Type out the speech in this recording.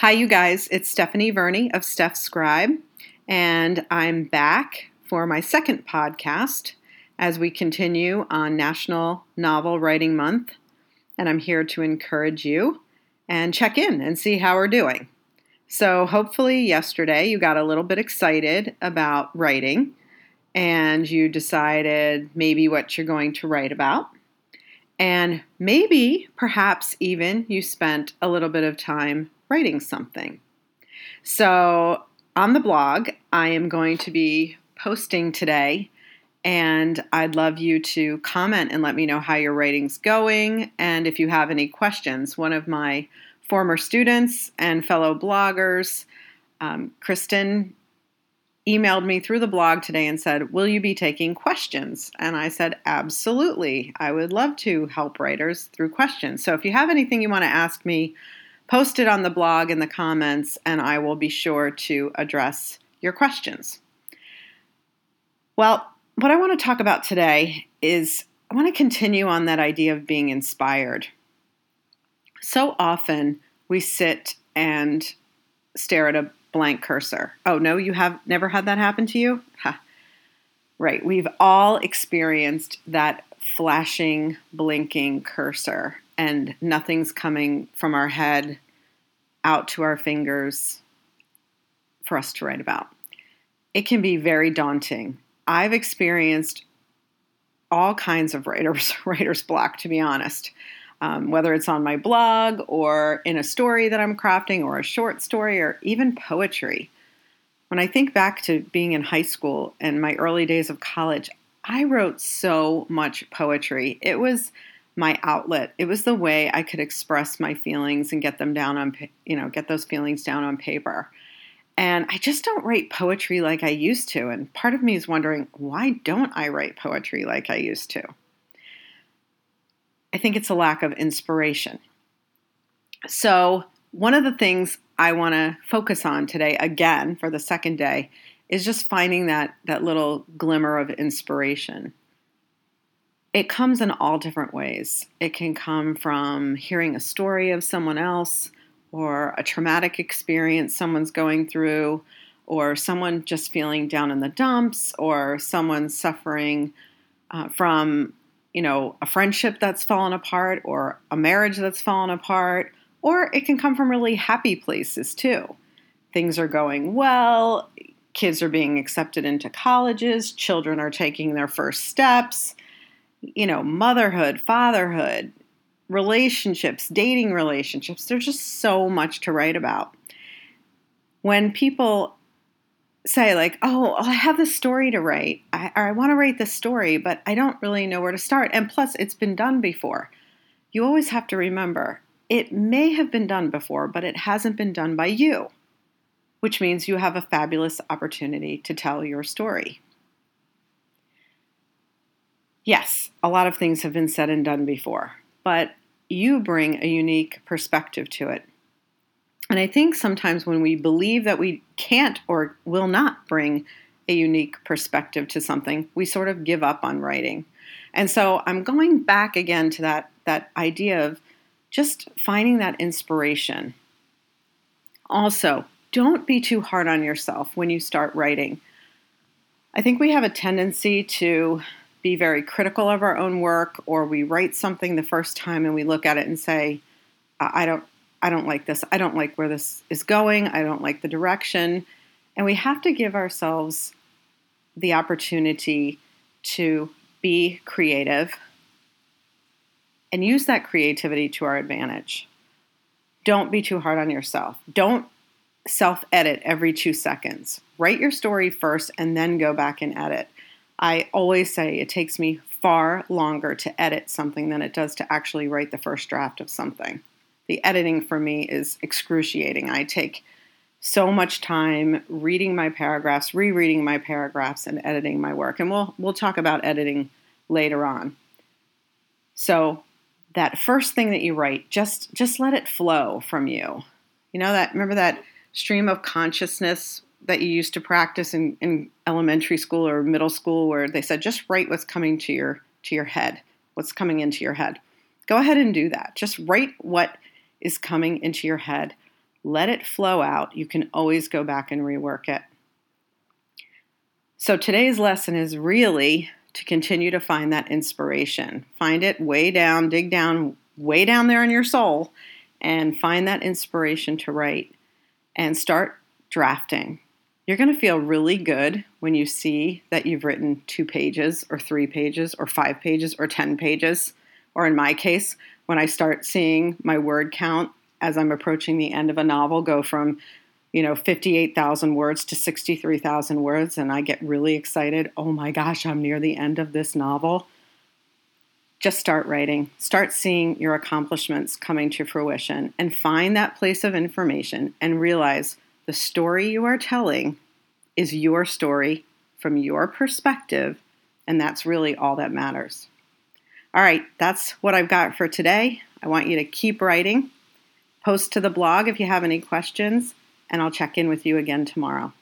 Hi, you guys. It's Stephanie Verney of Steph Scribe, and I'm back for my second podcast as we continue on National Novel Writing Month. And I'm here to encourage you and check in and see how we're doing. So hopefully yesterday you got a little bit excited about writing and you decided maybe what you're going to write about. And maybe, perhaps even, you spent a little bit of time writing something. So on the blog, I am going to be posting today, and I'd love you to comment and let me know how your writing's going, and if you have any questions. One of my former students and fellow bloggers, Kristen, emailed me through the blog today and said, "Will you be taking questions?" And I said, absolutely. I would love to help writers through questions. So if you have anything you want to ask me, post it on the blog in the comments, and I will be sure to address your questions. Well, what I want to talk about today is I want to continue on that idea of being inspired. So often we sit and stare at a blank cursor. Oh, no, you have never had that happen to you? Right. We've all experienced that flashing, blinking cursor, and nothing's coming from our head out to our fingers for us to write about. It can be very daunting. I've experienced all kinds of writer's block, to be honest. Whether it's on my blog or in a story that I'm crafting or a short story or even poetry. When I think back to being in high school and my early days of college, I wrote so much poetry. It was my outlet. It was the way I could express my feelings and get them down on, get those feelings down on paper. And I just don't write poetry like I used to. And part of me is wondering, why don't I write poetry like I used to? I think it's a lack of inspiration. So one of the things I want to focus on today, again, for the second day, is just finding that little glimmer of inspiration. It comes in all different ways. It can come from hearing a story of someone else, or a traumatic experience someone's going through, or someone just feeling down in the dumps, or someone suffering from a friendship that's fallen apart, or a marriage that's fallen apart, or it can come from really happy places too. Things are going well, kids are being accepted into colleges, children are taking their first steps, motherhood, fatherhood, relationships, dating relationships. There's just so much to write about. When people say like, oh, I have this story to write, I want to write this story, but I don't really know where to start. And plus, it's been done before. You always have to remember, it may have been done before, but it hasn't been done by you, which means you have a fabulous opportunity to tell your story. Yes, a lot of things have been said and done before, but you bring a unique perspective to it. And I think sometimes when we believe that we can't or will not bring a unique perspective to something, we sort of give up on writing. And so I'm going back again to that idea of just finding that inspiration. Also, don't be too hard on yourself when you start writing. I think we have a tendency to be very critical of our own work, or we write something the first time and we look at it and say, I don't like this. I don't like where this is going. I don't like the direction. And we have to give ourselves the opportunity to be creative and use that creativity to our advantage. Don't be too hard on yourself. Don't self-edit every 2 seconds. Write your story first and then go back and edit. I always say it takes me far longer to edit something than it does to actually write the first draft of something. The editing for me is excruciating. I take so much time reading my paragraphs, rereading my paragraphs, and editing my work. And we'll talk about editing later on. So that first thing that you write, just let it flow from you. Remember that stream of consciousness that you used to practice in elementary school or middle school, where they said, just write what's coming to your head, what's coming into your head. Go ahead and do that. Just write what is coming into your head. Let it flow out. You can always go back and rework it. So today's lesson is really to continue to find that inspiration. Find it way down, dig down, way down there in your soul, and find that inspiration to write and start drafting. You're going to feel really good when you see that you've written 2 pages or 3 pages or 5 pages or 10 pages. Or in my case, when I start seeing my word count as I'm approaching the end of a novel go from 58,000 words to 63,000 words, and I get really excited. Oh my gosh, I'm near the end of this novel. Just start writing. Start seeing your accomplishments coming to fruition and find that place of information and realize the story you are telling is your story from your perspective, and that's really all that matters. All right, that's what I've got for today. I want you to keep writing. Post to the blog if you have any questions, and I'll check in with you again tomorrow.